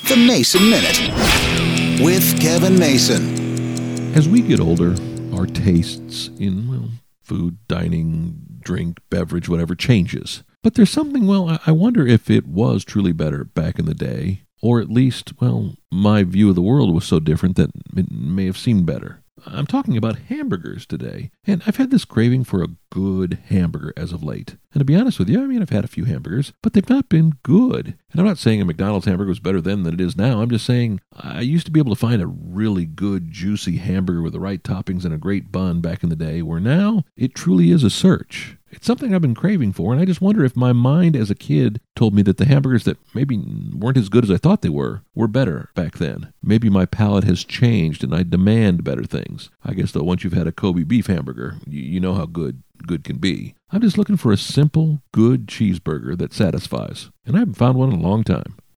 The Mason Minute with Kevin Mason. As we get older, our tastes in, food, dining, drink, beverage, whatever, changes. But there's something, I wonder if it was truly better back in the day, or at least, my view of the world was so different that it may have seemed better. I'm talking about hamburgers today, and I've had this craving for a good hamburger as of late. And to be honest with you, I've had a few hamburgers, but they've not been good. And I'm not saying a McDonald's hamburger was better then than it is now. I'm just saying I used to be able to find a really good, juicy hamburger with the right toppings and a great bun back in the day, where now it truly is a search. It's something I've been craving for, and I just wonder if my mind as a kid told me that the hamburgers that maybe weren't as good as I thought they were better back then. Maybe my palate has changed and I demand better things. I guess, though, once you've had a Kobe beef hamburger, you know how good can be. I'm just looking for a simple, good cheeseburger that satisfies, and I haven't found one in a long time.